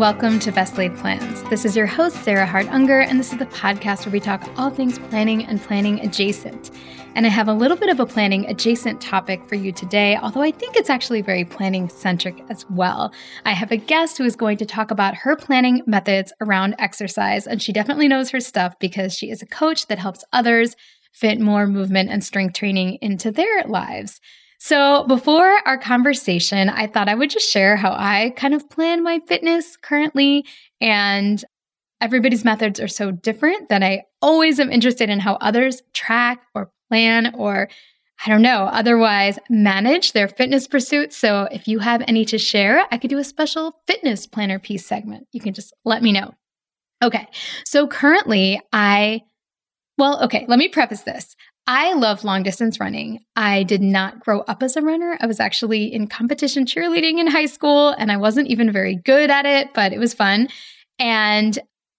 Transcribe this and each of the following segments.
welcome to Best Laid Plans. This is your host, Sarah Hart Unger, and this is the podcast where we talk all things planning and planning adjacent. And I have a little bit of a planning adjacent topic for you today, although I think it's actually very planning centric as well. I have a guest who is going to talk about her planning methods around exercise, and she definitely knows her stuff because she is a coach that helps others fit more movement and strength training into their lives. So before our conversation, I thought I would just share how I kind of plan my fitness currently, and everybody's methods are so different that I always am interested in how others track or plan or, otherwise manage their fitness pursuits. So if you have any to share, I could do a special fitness planner piece segment. You can just let me know. Okay, so currently let me preface this. I love long distance running. I did not grow up as a runner. I was actually in competition cheerleading in high school, and I wasn't even very good at it, but it was fun. And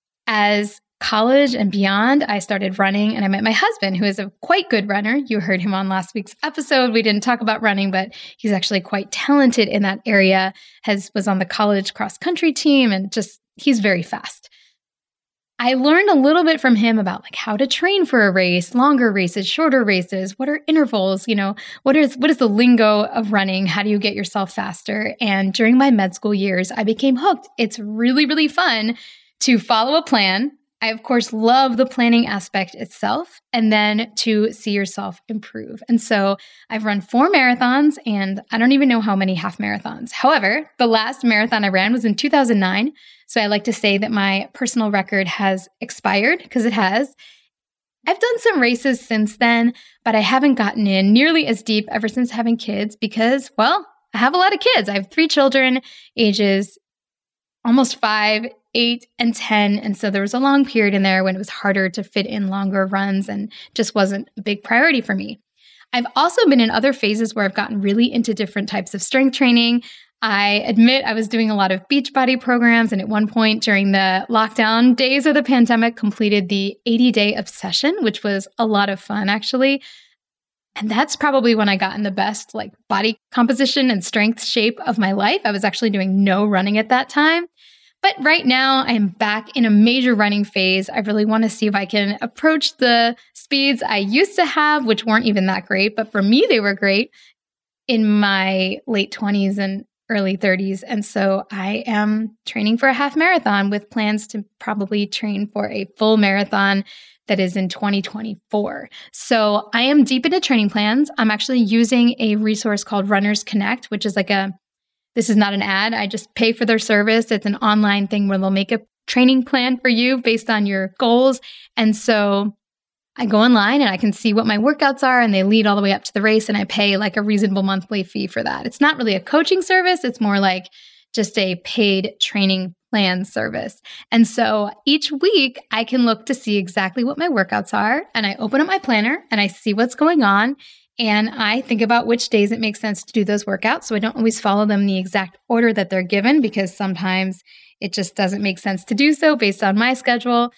as college and beyond, I started running, and I met my husband, who is a quite good runner. You heard him on last week's episode. We didn't talk about running, but he's actually quite talented in that area, was on the college cross country team, and he's very fast. I learned a little bit from him about how to train for a race, longer races, shorter races, what are intervals, what is the lingo of running? How do you get yourself faster? And during my med school years, I became hooked. It's really, really fun to follow a plan. I, of course, love the planning aspect itself, and then to see yourself improve. And so I've run 4 marathons, and I don't even know how many half marathons. However, the last marathon I ran was in 2009. So I like to say that my personal record has expired, because it has. I've done some races since then, but I haven't gotten in nearly as deep ever since having kids because, I have a lot of kids. I have 3 children, ages almost 5, 8, and 10. And so there was a long period in there when it was harder to fit in longer runs and just wasn't a big priority for me. I've also been in other phases where I've gotten really into different types of strength training. I admit I was doing a lot of Beachbody programs, and at one point during the lockdown days of the pandemic, completed the 80-day obsession, which was a lot of fun, actually. And that's probably when I got in the best body composition and strength shape of my life. I was actually doing no running at that time. But right now, I am back in a major running phase. I really want to see if I can approach the speeds I used to have, which weren't even that great, but for me, they were great in my late 20s and early 30s. And so I am training for a half marathon with plans to probably train for a full marathon that is in 2024. So I am deep into training plans. I'm actually using a resource called Runners Connect, which is this is not an ad. I just pay for their service. It's an online thing where they'll make a training plan for you based on your goals. And so I go online and I can see what my workouts are, and they lead all the way up to the race, and I pay a reasonable monthly fee for that. It's not really a coaching service. It's more like just a paid training plan service. And so each week I can look to see exactly what my workouts are, and I open up my planner and I see what's going on. And I think about which days it makes sense to do those workouts. So I don't always follow them in the exact order that they're given, because sometimes it just doesn't make sense to do so based on my schedule.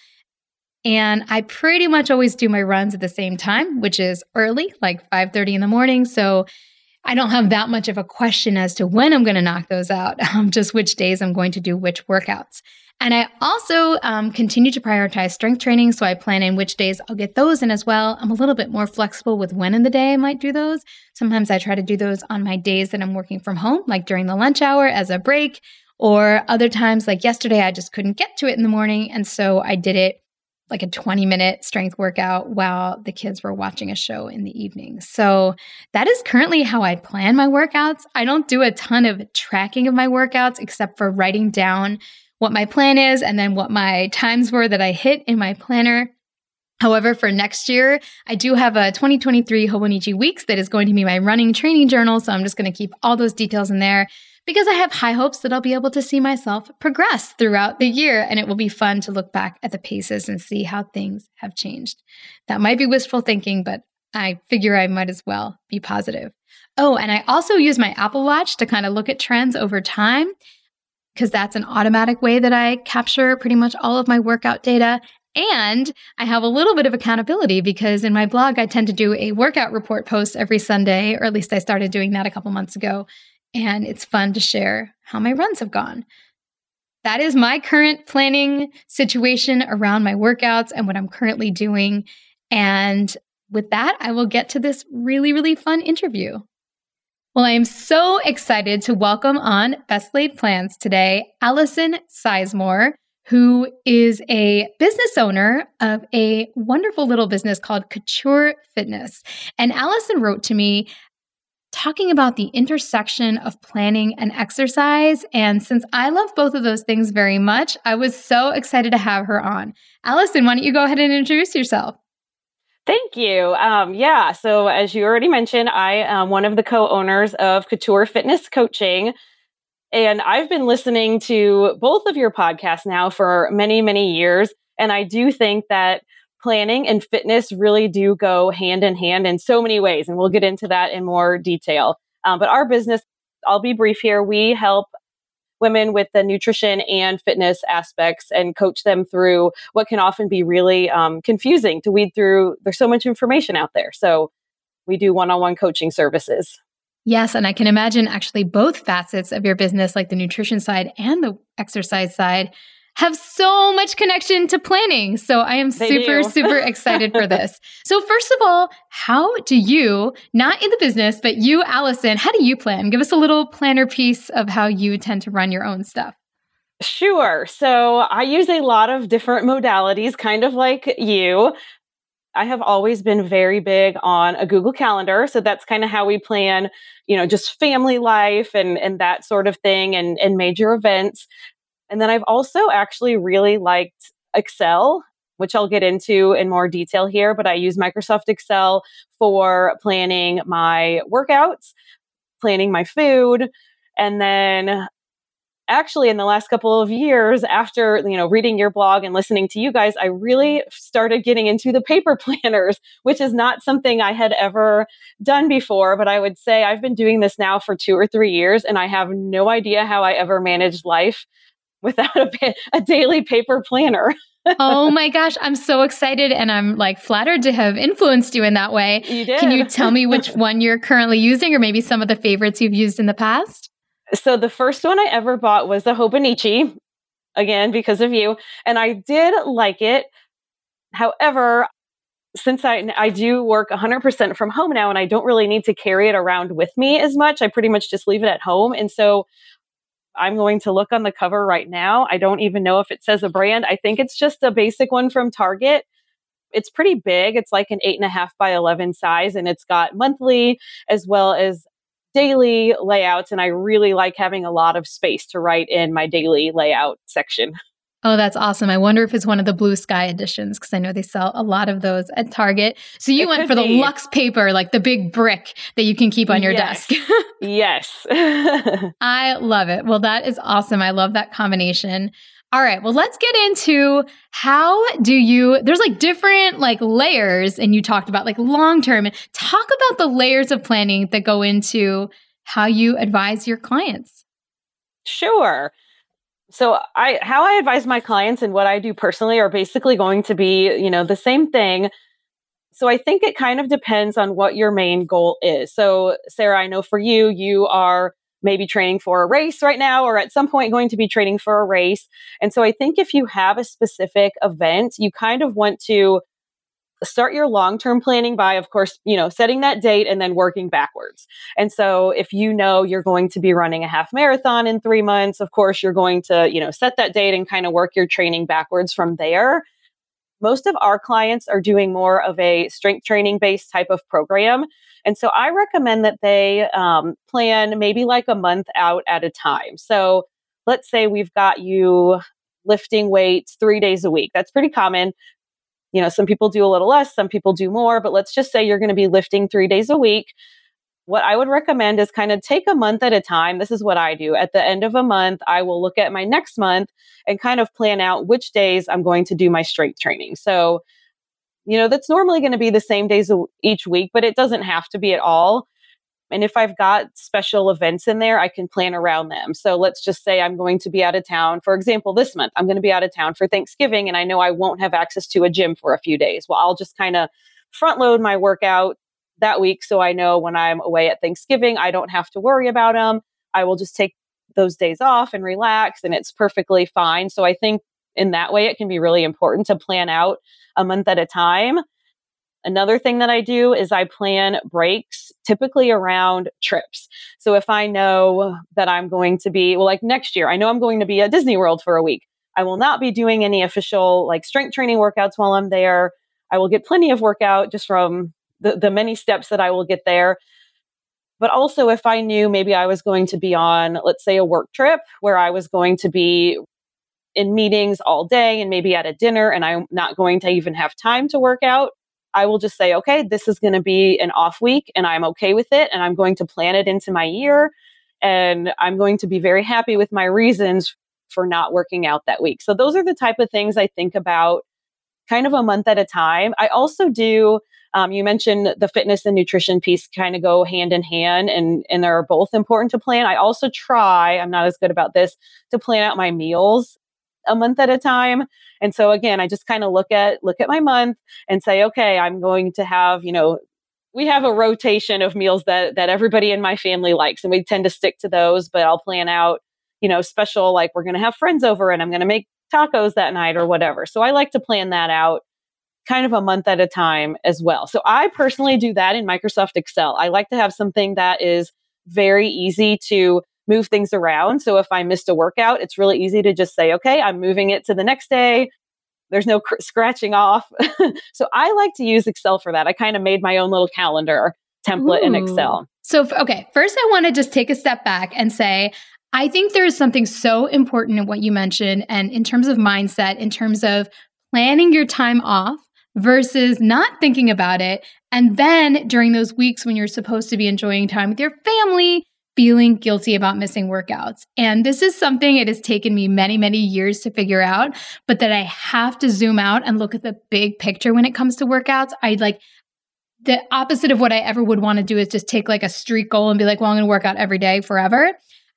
And I pretty much always do my runs at the same time, which is early, 5:30 in the morning. So I don't have that much of a question as to when I'm going to knock those out, just which days I'm going to do which workouts. And I also continue to prioritize strength training, so I plan in which days I'll get those in as well. I'm a little bit more flexible with when in the day I might do those. Sometimes I try to do those on my days that I'm working from home, like during the lunch hour as a break, or other times like yesterday, I just couldn't get to it in the morning, and so I did it a 20-minute strength workout while the kids were watching a show in the evening. So that is currently how I plan my workouts. I don't do a ton of tracking of my workouts except for writing down what my plan is and then what my times were that I hit in my planner. However, for next year, I do have a 2023 Hobonichi Weeks that is going to be my running training journal. So I'm just going to keep all those details in there, because I have high hopes that I'll be able to see myself progress throughout the year, and it will be fun to look back at the paces and see how things have changed. That might be wishful thinking, but I figure I might as well be positive. Oh, and I also use my Apple Watch to kind of look at trends over time, because that's an automatic way that I capture pretty much all of my workout data. And I have a little bit of accountability, because in my blog, I tend to do a workout report post every Sunday, or at least I started doing that a couple months ago. And it's fun to share how my runs have gone. that is my current planning situation around my workouts and what I'm currently doing. And with that, I will get to this really, really fun interview. Well, I am so excited to welcome on Best Laid Plans today, Allison Sizemore, who is a business owner of a wonderful little business called Couture Fitness. And Allison wrote to me talking about the intersection of planning and exercise. And since I love both of those things very much, I was so excited to have her on. Allison, why don't you go ahead and introduce yourself? Thank you. So as you already mentioned, I am one of the co-owners of Couture Fitness Coaching. And I've been listening to both of your podcasts now for many, many years. And I do think that planning and fitness really do go hand in hand in so many ways. And we'll get into that in more detail. But our business, I'll be brief here. We help women with the nutrition and fitness aspects and coach them through what can often be really confusing to weed through. There's so much information out there. So we do one-on-one coaching services. Yes. And I can imagine actually both facets of your business, like the nutrition side and the exercise side, have so much connection to planning. So I am super excited for this. So first of all, how do you, not in the business, but you, Allison, how do you plan? Give us a little planner piece of how you tend to run your own stuff. Sure. So I use a lot of different modalities, kind of like you. I have always been very big on a Google Calendar. So that's kind of how we plan, just family life and that sort of thing and major events. And then I've also actually really liked Excel, which I'll get into in more detail here, but I use Microsoft Excel for planning my workouts, planning my food. And then actually in the last couple of years after, reading your blog and listening to you guys, I really started getting into the paper planners, which is not something I had ever done before. But I would say I've been doing this now for 2 or 3 years, and I have no idea how I ever managed life without a daily paper planner. Oh my gosh, I'm so excited and I'm flattered to have influenced you in that way. You did. Can you tell me which one you're currently using or maybe some of the favorites you've used in the past? So the first one I ever bought was the Hobonichi, again, because of you. And I did like it. However, since I do work 100% from home now and I don't really need to carry it around with me as much, I pretty much just leave it at home. And so I'm going to look on the cover right now. I don't even know if it says a brand. I think it's just a basic one from Target. It's pretty big. It's like an 8.5 by 11 size, and it's got monthly as well as daily layouts. And I really like having a lot of space to write in my daily layout section. Oh, that's awesome. I wonder if it's one of the Blue Sky editions because I know they sell a lot of those at Target. So you went for the luxe paper, like the big brick that you can keep on your desk. Yes. I love it. Well, that is awesome. I love that combination. All right. Well, let's get into there's different layers, and you talked about long-term. Talk about the layers of planning that go into how you advise your clients. Sure. So how I advise my clients and what I do personally are basically going to be, the same thing. So I think it kind of depends on what your main goal is. So Sarah, I know for you, you are maybe training for a race right now, or at some point going to be training for a race. And so I think if you have a specific event, you kind of want to start your long-term planning by, of course, setting that date and then working backwards. And so if you're going to be running a half marathon in 3 months, of course, you're going to, set that date and kind of work your training backwards from there. Most of our clients are doing more of a strength training based type of program. And so I recommend that they plan maybe a month out at a time. So let's say we've got you lifting weights 3 days a week. That's pretty common. Some people do a little less, some people do more, but let's just say you're going to be lifting 3 days a week. What I would recommend is kind of take a month at a time. This is what I do. At the end of a month, I will look at my next month and kind of plan out which days I'm going to do my strength training. So, that's normally going to be the same days each week, but it doesn't have to be at all. And if I've got special events in there, I can plan around them. So let's just say I'm going to be out of town. For example, this month, I'm going to be out of town for Thanksgiving, and I know I won't have access to a gym for a few days. Well, I'll just kind of front load my workout that week. So I know when I'm away at Thanksgiving, I don't have to worry about them. I will just take those days off and relax, and it's perfectly fine. So I think in that way, it can be really important to plan out a month at a time. Another thing that I do is I plan breaks typically around trips. So if I know that I'm going to be, well, like next year, I know I'm going to be at Disney World for a week. I will not be doing any official like strength training workouts while I'm there. I will get plenty of workout just from the many steps that I will get there. But also if I knew maybe I was going to be on, let's say, a work trip where I was going to be in meetings all day and maybe at a dinner and I'm not going to even have time to work out, I will just say, okay, this is going to be an off week and I'm okay with it. And I'm going to plan it into my year. And I'm going to be very happy with my reasons for not working out that week. So those are the type of things I think about kind of a month at a time. I also do, you mentioned the fitness and nutrition piece kind of go hand in hand and they're both important to plan. I also try, I'm not as good about this, to plan out my meals a month at a time. And so again, I just kind of look at my month and say, okay, I'm going to have, we have a rotation of meals that everybody in my family likes, and we tend to stick to those, but I'll plan out, special, like we're going to have friends over and I'm going to make tacos that night or whatever. So I like to plan that out kind of a month at a time as well. So I personally do that in Microsoft Excel. I like to have something that is very easy to move things around. So if I missed a workout, it's really easy to just say, okay, I'm moving it to the next day. There's no scratching off. So I like to use Excel for that. I kind of made my own little calendar template in Excel. So, okay, first I want to just take a step back and say, I think there is something so important in what you mentioned, and in terms of mindset, in terms of planning your time off versus not thinking about it. And then during those weeks when you're supposed to be enjoying time with your family, feeling guilty about missing workouts. And this is something it has taken me many, many years to figure out, but that I have to zoom out and look at the big picture when it comes to workouts. The opposite of what I ever would want to do is just take like a streak goal and be like, well, I'm going to work out every day forever.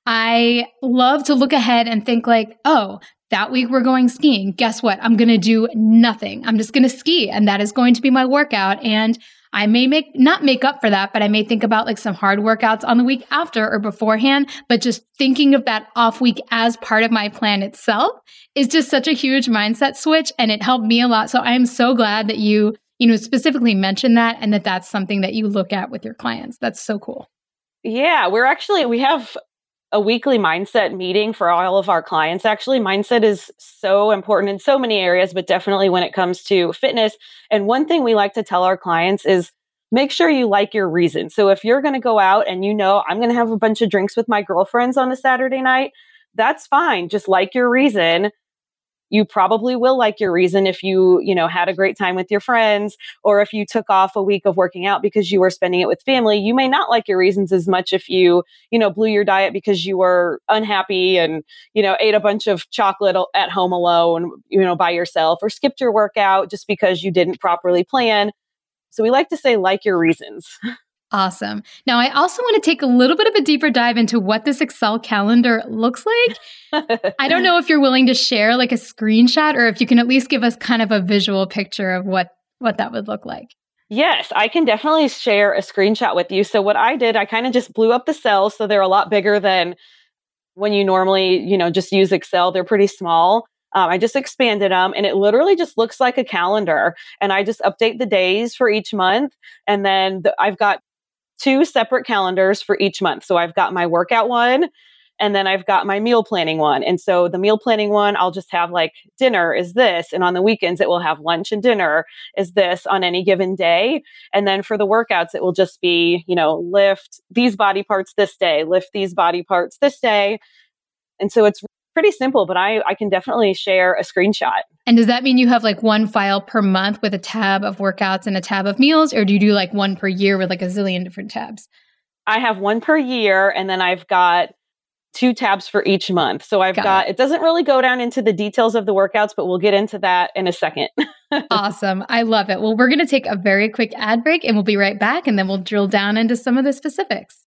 I love to look ahead and think like, oh, that week we're going skiing. Guess what? I'm going to do nothing. I'm just going to ski, and that is going to be my workout. And I may not make up for that, but I may think about like some hard workouts on the week after or beforehand. But just thinking of that off week as part of my plan itself is just such a huge mindset switch, and it helped me a lot. So I am so glad that you specifically mentioned that, and that's something that you look at with your clients. That's so cool. Yeah, we have a weekly mindset meeting for all of our clients. Actually, mindset is so important in so many areas, but definitely when it comes to fitness. And one thing we like to tell our clients is make sure you like your reason. So if you're going to go out and I'm going to have a bunch of drinks with my girlfriends on a Saturday night, that's fine. Just like your reason. You probably will like your reason if you had a great time with your friends, or if you took off a week of working out because you were spending it with family. You may not like your reasons as much if you blew your diet because you were unhappy and, ate a bunch of chocolate at home alone, by yourself, or skipped your workout just because you didn't properly plan. So we like to say, like your reasons. Awesome. Now, I also want to take a little bit of a deeper dive into what this Excel calendar looks like. I don't know if you're willing to share like a screenshot, or if you can at least give us kind of a visual picture of what that would look like. Yes, I can definitely share a screenshot with you. So what I did, I kind of just blew up the cells so they're a lot bigger than when you normally, just use Excel. They're pretty small. I just expanded them, and it literally just looks like a calendar. And I just update the days for each month. And then I've got 2 separate calendars for each month. So I've got my workout one, and then I've got my meal planning one. And so the meal planning one, I'll just have like dinner is this. And on the weekends, it will have lunch and dinner is this on any given day. And then for the workouts, it will just be, lift these body parts this day, lift these body parts this day. And so it's pretty simple, but I can definitely share a screenshot. And does that mean you have like one file per month with a tab of workouts and a tab of meals, or do you do like one per year with like a zillion different tabs? I have one per year, and then I've got 2 tabs for each month. So it doesn't really go down into the details of the workouts, but we'll get into that in a second. Awesome. I love it. Well, we're going to take a very quick ad break, and we'll be right back, and then we'll drill down into some of the specifics.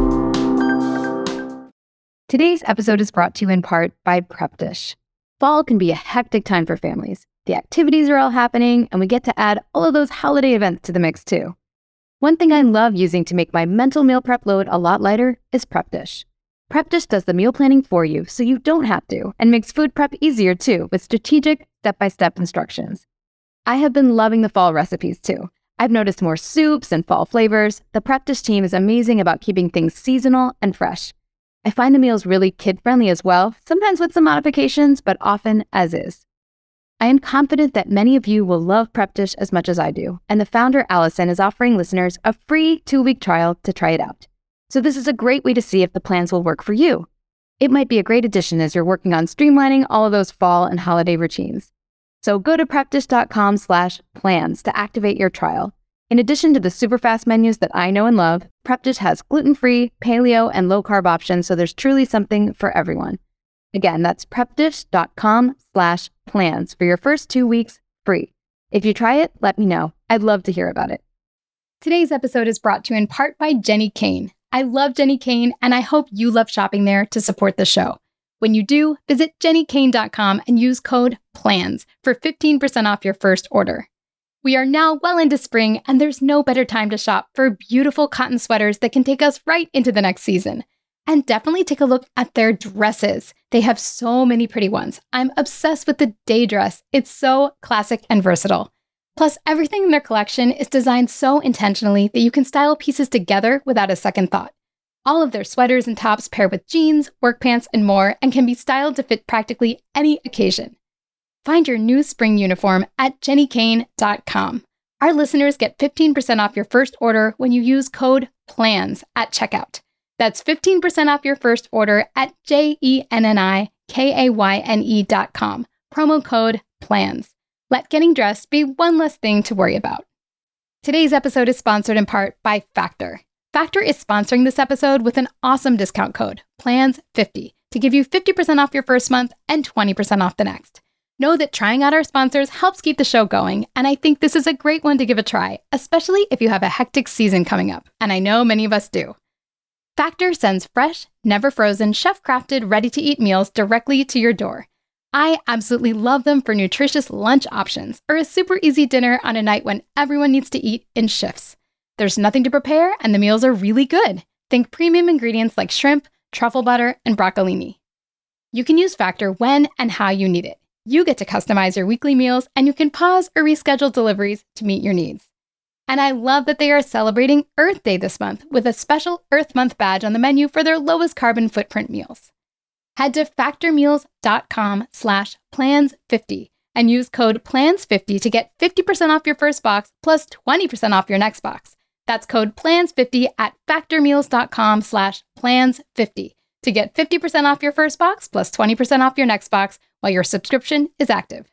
Today's episode is brought to you in part by Prep Dish. Fall can be a hectic time for families. The activities are all happening, and we get to add all of those holiday events to the mix too. One thing I love using to make my mental meal prep load a lot lighter is Prep Dish. Prep Dish does the meal planning for you so you don't have to, and makes food prep easier too with strategic, step-by-step instructions. I have been loving the fall recipes too. I've noticed more soups and fall flavors. The Prep Dish team is amazing about keeping things seasonal and fresh. I find the meals really kid-friendly as well, sometimes with some modifications, but often as is. I am confident that many of you will love Prep Dish as much as I do, and the founder, Allison, is offering listeners a free 2-week trial to try it out. So this is a great way to see if the plans will work for you. It might be a great addition as you're working on streamlining all of those fall and holiday routines. So go to prepdish.com/plans to activate your trial. In addition to the super fast menus that I know and love, Prep Dish has gluten-free, paleo, and low-carb options, so there's truly something for everyone. Again, that's prepdish.com/plans for your first 2 weeks free. If you try it, let me know. I'd love to hear about it. Today's episode is brought to you in part by Jenni Kayne. I love Jenni Kayne, and I hope you love shopping there to support the show. When you do, visit jennikayne.com and use code PLANS for 15% off your first order. We are now well into spring, and there's no better time to shop for beautiful cotton sweaters that can take us right into the next season. And definitely take a look at their dresses. They have so many pretty ones. I'm obsessed with the day dress. It's so classic and versatile. Plus, everything in their collection is designed so intentionally that you can style pieces together without a second thought. All of their sweaters and tops pair with jeans, work pants, and more, and can be styled to fit practically any occasion. Find your new spring uniform at jennikayne.com. Our listeners get 15% off your first order when you use code PLANS at checkout. That's 15% off your first order at jennikayne.com. Promo code PLANS. Let getting dressed be one less thing to worry about. Today's episode is sponsored in part by Factor. Factor is sponsoring this episode with an awesome discount code, PLANS50, to give you 50% off your first month and 20% off the next. Know that trying out our sponsors helps keep the show going, and I think this is a great one to give a try, especially if you have a hectic season coming up, and I know many of us do. Factor sends fresh, never frozen, chef-crafted, ready-to-eat meals directly to your door. I absolutely love them for nutritious lunch options or a super easy dinner on a night when everyone needs to eat in shifts. There's nothing to prepare, and the meals are really good. Think premium ingredients like shrimp, truffle butter, and broccolini. You can use Factor when and how you need it. You get to customize your weekly meals, and you can pause or reschedule deliveries to meet your needs. And I love that they are celebrating Earth Day this month with a special Earth Month badge on the menu for their lowest carbon footprint meals. Head to factormeals.com/plans50 and use code PLANS50 to get 50% off your first box plus 20% off your next box. That's code PLANS50 at factormeals.com/plans50 to get 50% off your first box plus 20% off your next box while your subscription is active.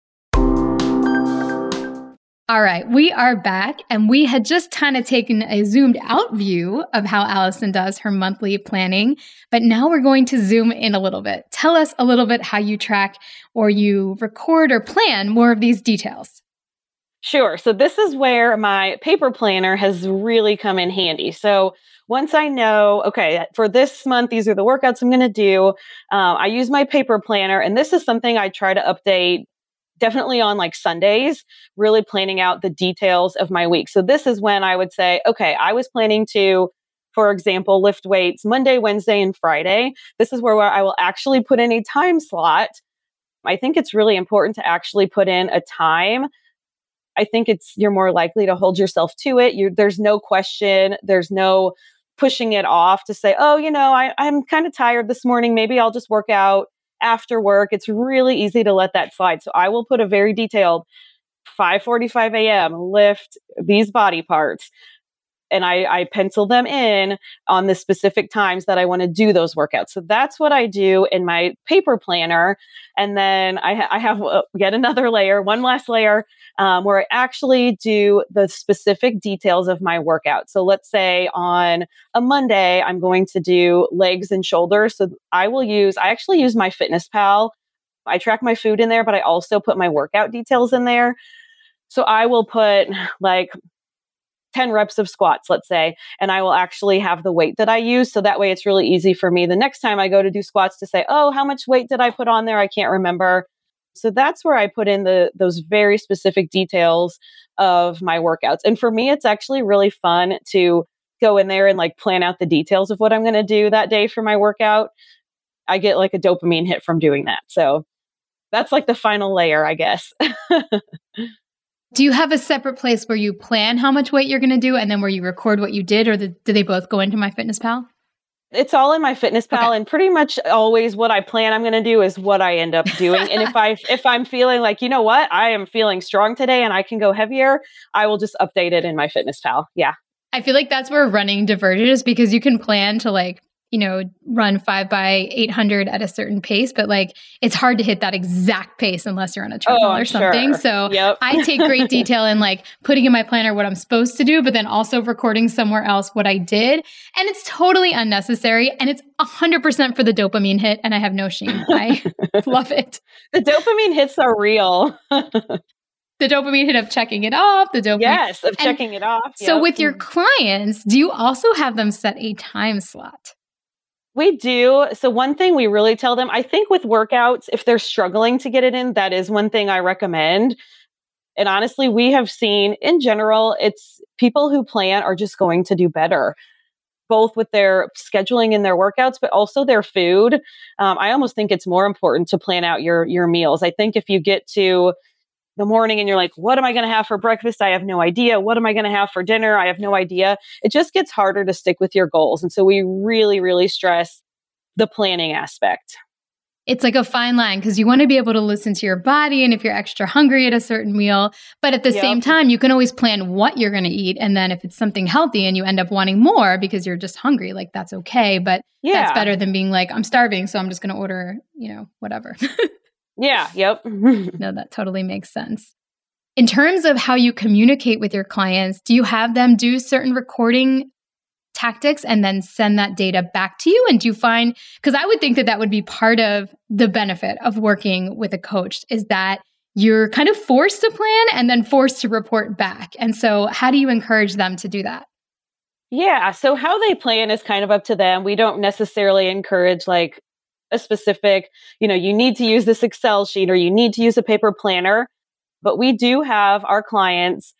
All right, we are back, and we had just kind of taken a zoomed out view of how Allison does her monthly planning, but now we're going to zoom in a little bit. Tell us a little bit how you track or you record or plan more of these details. Sure. So this is where my paper planner has really come in handy. So once I know, okay, for this month, these are the workouts I'm going to do, I use my paper planner, and this is something I try to update definitely on like Sundays, really planning out the details of my week. So this is when I would say, okay, I was planning to, for example, lift weights Monday, Wednesday, and Friday. This is where I will actually put in a time slot. I think it's really important to actually put in a time. I think you're more likely to hold yourself to it. There's no question. There's no pushing it off to say, oh, I'm kind of tired this morning. Maybe I'll just work out after work. It's really easy to let that slide. So I will put a very detailed 5:45 a.m. lift these body parts. And I pencil them in on the specific times that I want to do those workouts. So that's what I do in my paper planner. And then I have yet another layer, one last layer, where I actually do the specific details of my workout. So let's say on a Monday, I'm going to do legs and shoulders. So I actually use my FitnessPal. I track my food in there, but I also put my workout details in there. So I will put like 10 reps of squats, let's say, and I will actually have the weight that I use. So that way it's really easy for me the next time I go to do squats to say, oh, how much weight did I put on there? I can't remember. So that's where I put in those very specific details of my workouts. And for me, it's actually really fun to go in there and like plan out the details of what I'm going to do that day for my workout, I get like a dopamine hit from doing that. So that's like the final layer, I guess. Do you have a separate place where you plan how much weight you're going to do and then where you record what you did, or do they both go into MyFitnessPal? It's all in MyFitnessPal, okay. And pretty much always what I plan I'm going to do is what I end up doing. And if I'm feeling like, you know what, I am feeling strong today and I can go heavier, I will just update it in MyFitnessPal. Yeah. I feel like that's where running diverges, because you can plan to like, you know, run 5 by 800 at a certain pace, but like it's hard to hit that exact pace unless you're on a treadmill or something. Sure. So yep. I take great detail in like putting in my planner what I'm supposed to do, but then also recording somewhere else what I did. And it's totally unnecessary. And it's 100% for the dopamine hit. And I have no shame. I love it. The dopamine hits are real. The dopamine hit of checking it off, Yes, of checking it off. So with your clients, do you also have them set a time slot? We do. So one thing we really tell them, I think with workouts, if they're struggling to get it in, that is one thing I recommend. And honestly, we have seen in general, it's people who plan are just going to do better, both with their scheduling in their workouts, but also their food. I almost think it's more important to plan out your meals. I think if you get to the morning and you're like, what am I going to have for breakfast? I have no idea. What am I going to have for dinner? I have no idea. It just gets harder to stick with your goals. And so we really, really stress the planning aspect. It's like a fine line, because you want to be able to listen to your body and if you're extra hungry at a certain meal. But at the same time, you can always plan what you're going to eat. And then if it's something healthy and you end up wanting more because you're just hungry, like that's okay. But that's better than being like, I'm starving, so I'm just going to order, you know, whatever. Yeah. Yep. No, that totally makes sense. In terms of how you communicate with your clients, do you have them do certain recording tactics and then send that data back to you? And do you find, because I would think that would be part of the benefit of working with a coach, is that you're kind of forced to plan and then forced to report back. And so how do you encourage them to do that? Yeah. So how they plan is kind of up to them. We don't necessarily encourage like a specific, you know, you need to use this Excel sheet or you need to use a paper planner. But we do have our clients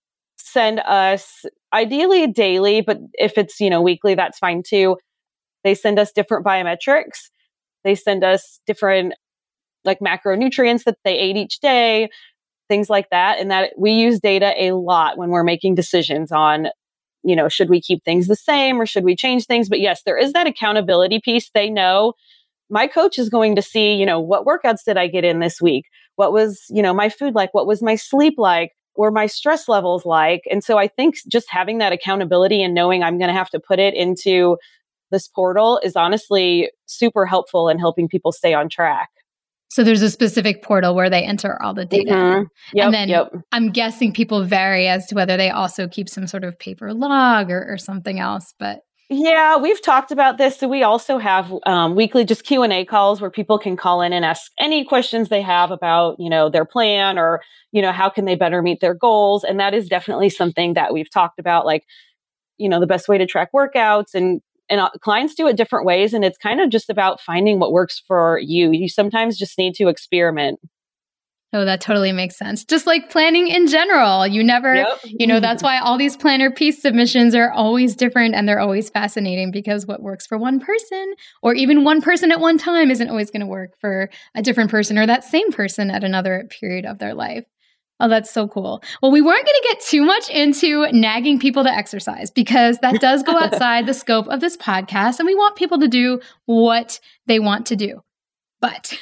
send us ideally daily, but if it's, you know, weekly, that's fine too. They send us different biometrics. They send us different like macronutrients that they ate each day, things like that. And that we use data a lot when we're making decisions on, you know, should we keep things the same or should we change things? But yes, there is that accountability piece. They know my coach is going to see, you know, what workouts did I get in this week? What was, you know, my food like? What was my sleep like? Or my stress levels like? And so I think just having that accountability and knowing I'm going to have to put it into this portal is honestly super helpful in helping people stay on track. So there's a specific portal where they enter all the data. Mm-hmm. Yep, and then I'm guessing people vary as to whether they also keep some sort of paper log or something else, but yeah, we've talked about this. So we also have weekly just Q&A calls where people can call in and ask any questions they have about, you know, their plan or, you know, how can they better meet their goals. And that is definitely something that we've talked about, like, you know, the best way to track workouts and clients do it different ways. And it's kind of just about finding what works for you. You sometimes just need to experiment. Oh, that totally makes sense. Just like planning in general, you never, you know, that's why all these planner piece submissions are always different and they're always fascinating, because what works for one person or even one person at one time isn't always going to work for a different person or that same person at another period of their life. Oh, that's so cool. Well, we weren't going to get too much into nagging people to exercise, because that does go outside the scope of this podcast and we want people to do what they want to do. But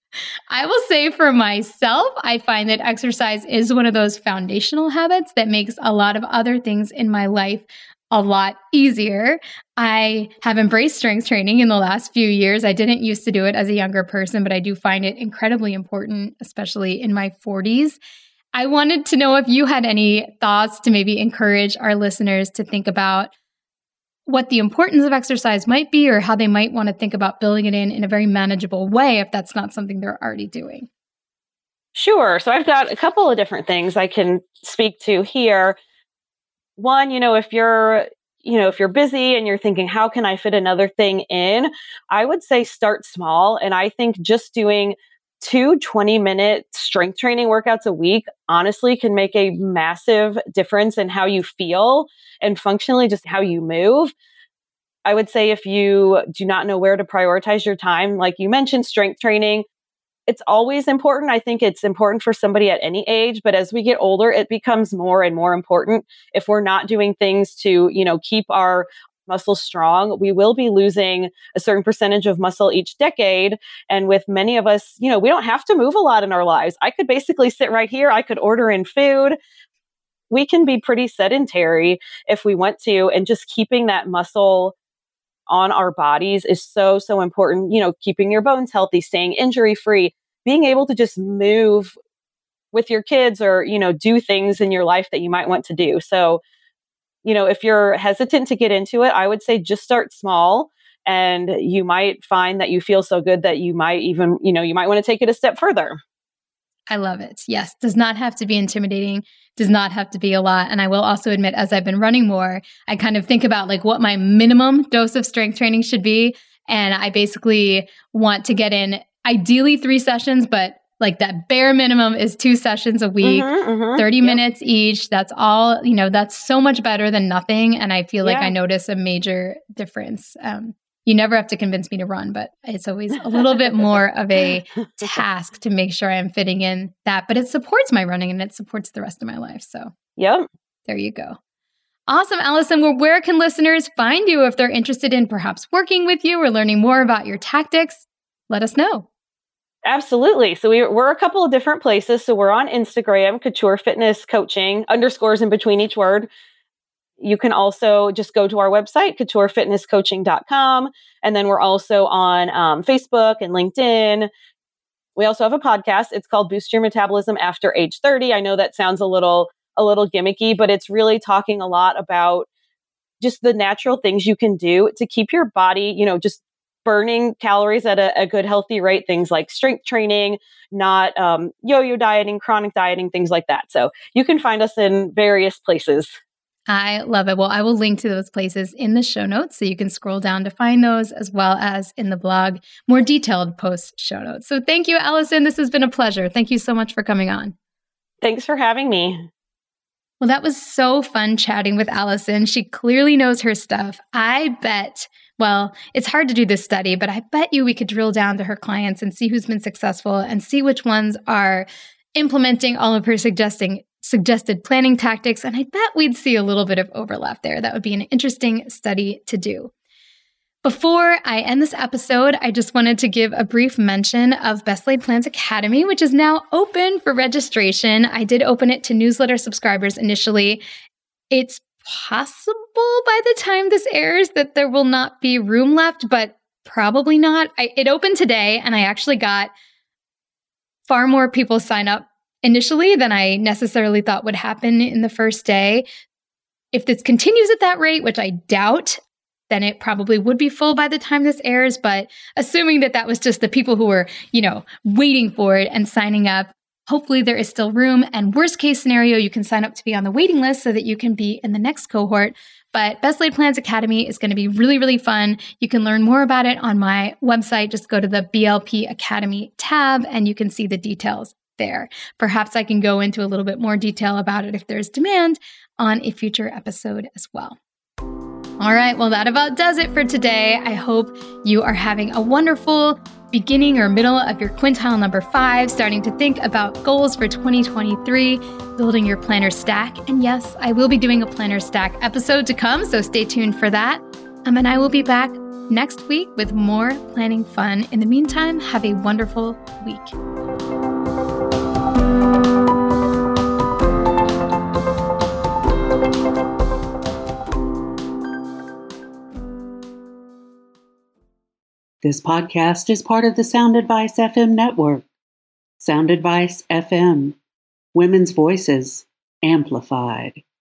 I will say for myself, I find that exercise is one of those foundational habits that makes a lot of other things in my life a lot easier. I have embraced strength training in the last few years. I didn't used to do it as a younger person, but I do find it incredibly important, especially in my 40s. I wanted to know if you had any thoughts to maybe encourage our listeners to think about what the importance of exercise might be, or how they might want to think about building it in a very manageable way if that's not something they're already doing. Sure. So I've got a couple of different things I can speak to here. One, you know, if you're busy and you're thinking, how can I fit another thing in? I would say start small. And I think just doing 2 20-minute strength training workouts a week honestly can make a massive difference in how you feel and functionally just how you move. I would say if you do not know where to prioritize your time, like you mentioned, strength training, it's always important. I think it's important for somebody at any age, but as we get older, it becomes more and more important. If we're not doing things to, keep our muscles strong, we will be losing a certain percentage of muscle each decade. And with many of us, we don't have to move a lot in our lives. I could basically sit right here. I could order in food. We can be pretty sedentary if we want to. And just keeping that muscle on our bodies is so, so important. Keeping your bones healthy, staying injury free, being able to just move with your kids or, do things in your life that you might want to do. So, if you're hesitant to get into it, I would say just start small, and you might find that you feel so good that you might even, you might want to take it a step further. I love it. Yes. Does not have to be intimidating, does not have to be a lot. And I will also admit, as I've been running more, I kind of think about like what my minimum dose of strength training should be. And I basically want to get in ideally 3 sessions, but like that bare minimum is 2 sessions a week, 30 minutes each. That's all, that's so much better than nothing. And I feel like I notice a major difference. You never have to convince me to run, but it's always a little bit more of a task to make sure I'm fitting in that. But it supports my running and it supports the rest of my life. So there you go. Awesome, Allison. Well, where can listeners find you if they're interested in perhaps working with you or learning more about your tactics? Let us know. Absolutely. So we're a couple of different places. So we're on Instagram, Couture Fitness Coaching, underscores in between each word. You can also just go to our website, couturefitnesscoaching.com. And then we're also on Facebook and LinkedIn. We also have a podcast. It's called Boost Your Metabolism After Age 30. I know that sounds a little gimmicky, but it's really talking a lot about just the natural things you can do to keep your body, just burning calories at a good, healthy rate, things like strength training, not yo-yo dieting, chronic dieting, things like that. So you can find us in various places. I love it. Well, I will link to those places in the show notes so you can scroll down to find those, as well as in the blog, more detailed post show notes. So thank you, Allison. This has been a pleasure. Thank you so much for coming on. Thanks for having me. Well, that was so fun chatting with Allison. She clearly knows her stuff. I bet, well, it's hard to do this study, but I bet you we could drill down to her clients and see who's been successful and see which ones are implementing all of her suggested planning tactics. And I bet we'd see a little bit of overlap there. That would be an interesting study to do. Before I end this episode, I just wanted to give a brief mention of Best Laid Plans Academy, which is now open for registration. I did open it to newsletter subscribers initially. It's possible by the time this airs that there will not be room left, but probably not. It opened today, and I actually got far more people sign up initially than I necessarily thought would happen in the first day. If this continues at that rate, which I doubt, then it probably would be full by the time this airs. But assuming that was just the people who were, waiting for it and signing up, hopefully there is still room. And worst case scenario, you can sign up to be on the waiting list so that you can be in the next cohort. But Best Laid Plans Academy is going to be really, really fun. You can learn more about it on my website. Just go to the BLP Academy tab and you can see the details there. Perhaps I can go into a little bit more detail about it if there's demand on a future episode as well. All right, well, that about does it for today. I hope you are having a wonderful beginning or middle of your quintile number 5, starting to think about goals for 2023, building your planner stack. And yes, I will be doing a planner stack episode to come, so stay tuned for that. And I will be back next week with more planning fun. In the meantime, have a wonderful week. This podcast is part of the Sound Advice FM network. Sound Advice FM. Women's voices amplified.